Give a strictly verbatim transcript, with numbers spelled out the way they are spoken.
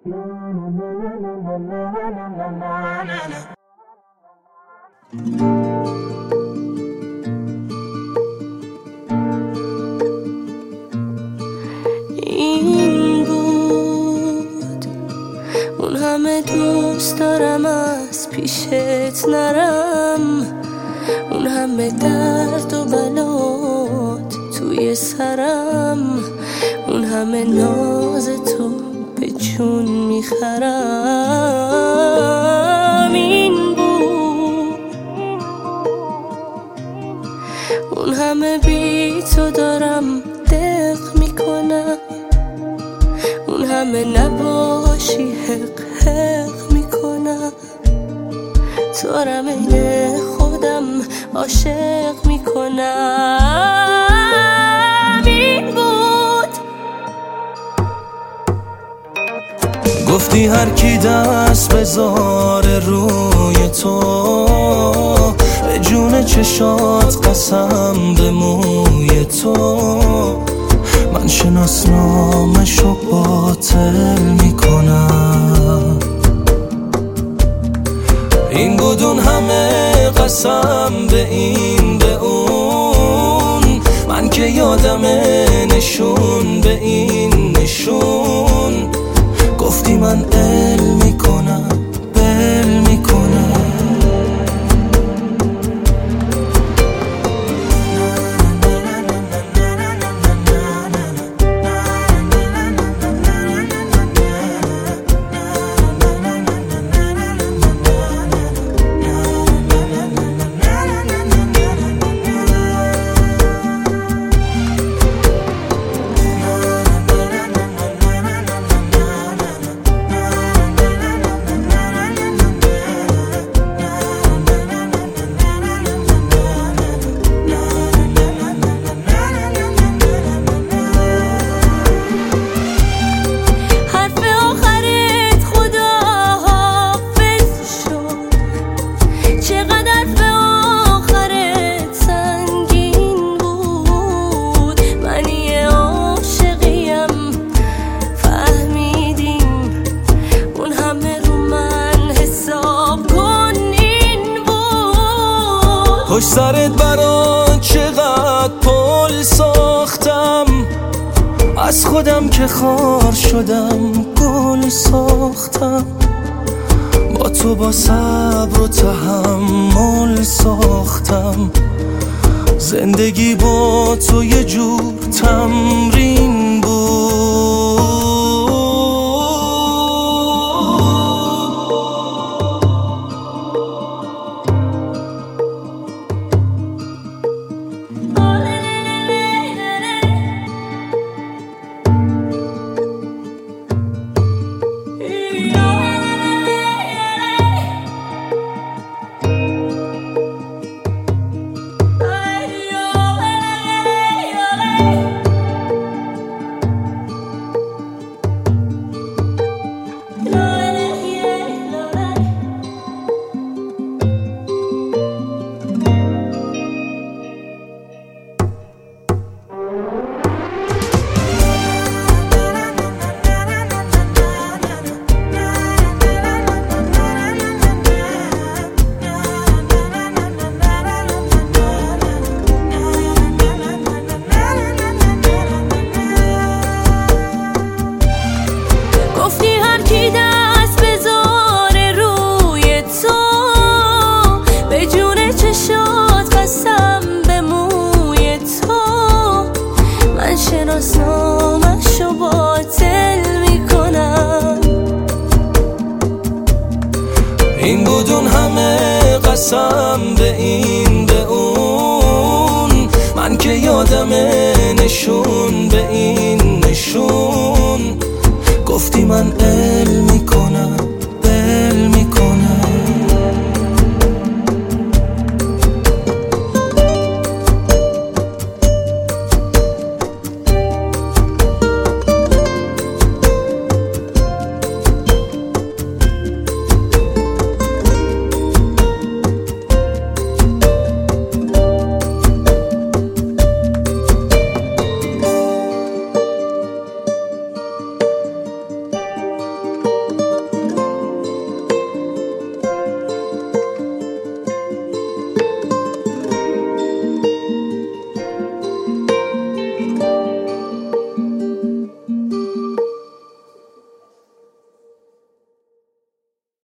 این بود اون همه دوست دارم از پیشت نرم، اون همه درد و بلات توی سرم، اون همه ناز تو به جون میخرم. این بود اون همه بی تو دارم دق میکنم، اون همه نباشی حق حق میکنم، تو رم این خودم عاشق میکنم. این بود گفتی هر کی دست بذاره روی تو، به جون چشات قسم به موی تو، من شناسنامه‌شو باطل میکنم. این بود اون همه قسم به این به اون، من که یادمه نشون به این نشون، گفتی من ال میکنم بل میکنم. پشت سرت برات چقدر پل ساختم، از خودم که خار شدم گل ساختم، با تو با صبر و تحمل ساختم، زندگی با تو یه جور تمرین بود. شناسنامه‌شو باطل میکنم. این بود اون همه قسم به این